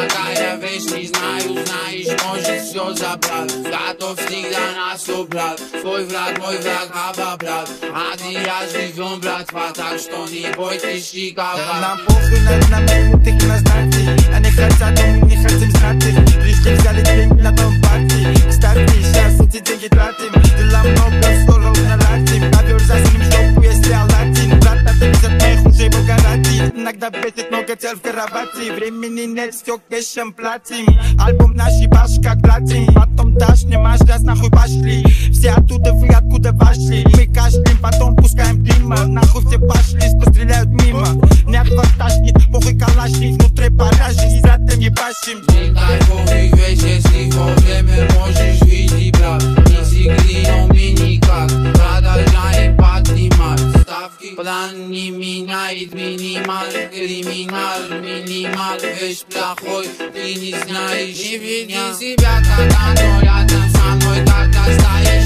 такая вещь, не знаю, знаешь, может все забрать. Готов всегда на все, брат. Твой враг, мой враг, брат. Один раз живем, братва, так что не бойтесь шиковать. Нам похуй на минутых назначей. Они хотят, но мы не хотим знать их. Пришли, взяли деньги на том партии. Кстати, сейчас эти деньги тратим. Дела много, скоро наладим. Ковер засунем в жопу, если Алладин. Брат, отвезет моих уже богатей. Иногда бесит много тел в кровати. Времени нет, все кэшем платим. Альбом наш ебашь как платим. Потом дашь мне маш, газ нахуй пошли. Все оттуда, вы откуда вошли. Мы кашляем, потом пускаем дыма. Нахуй все пошли, что стреляют мимо. Не отворташнит, похуй калашник. Внутри поражен, с братом ебашим. Не кайфовых вещь, если во время можешь видеть, брат. Не секрет, но мне никак. Продолжаем поднимать ставки. План не меняет минимал. Криминал, минимал. Вещь плохой, ты не знаешь. Не веди себя, когда но рядом со мной, когда стоишь.